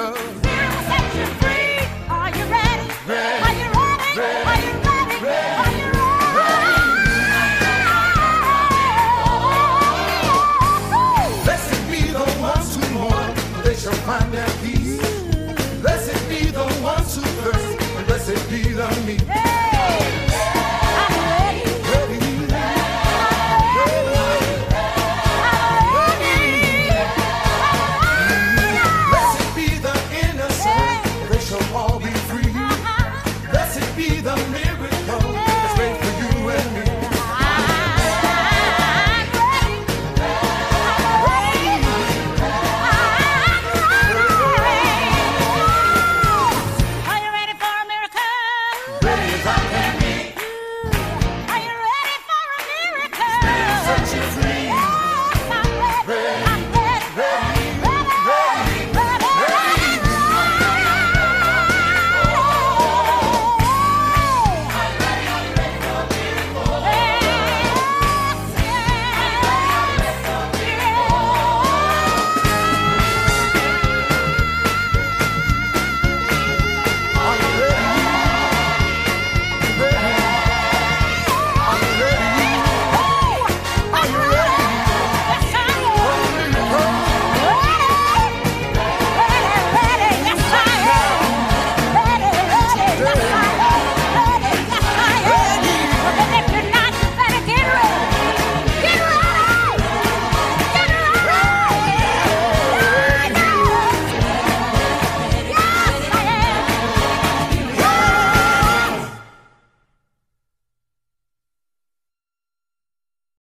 I'll set you free. Are you ready? Ready. Are you ready? Ready. Are you ready? Ready. Are you ready? Blessed be the ones who mourn, for they shall find their peace. Blessed be the ones who thirst, and blessed be the meek.